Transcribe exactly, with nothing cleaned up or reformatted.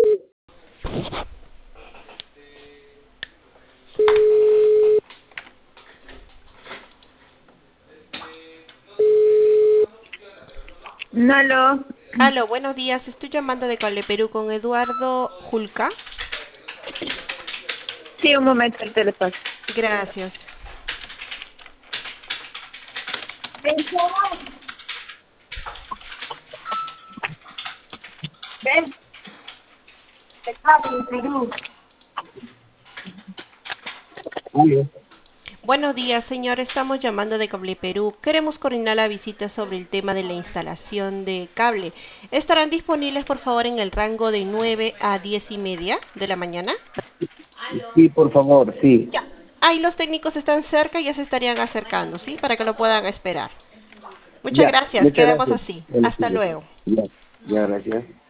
Aló. Aló, buenos días. Estoy llamando de Cable Perú con Eduardo Julca. Sí, un momento, el teléfono. Gracias. Ven, ven, te cago en Perú. Oye. Buenos días, señor. Estamos llamando de Cable Perú. Queremos coordinar la visita sobre el tema de la instalación de cable. ¿Estarán disponibles, por favor, en el rango de nueve a diez y media de la mañana? Sí, por favor, sí. Ya. Ahí los técnicos están cerca y ya se estarían acercando, ¿sí? Para que lo puedan esperar. Muchas Ya, gracias. muchas Quedamos gracias. así. Bueno, sí, Hasta luego. ya, ya, gracias.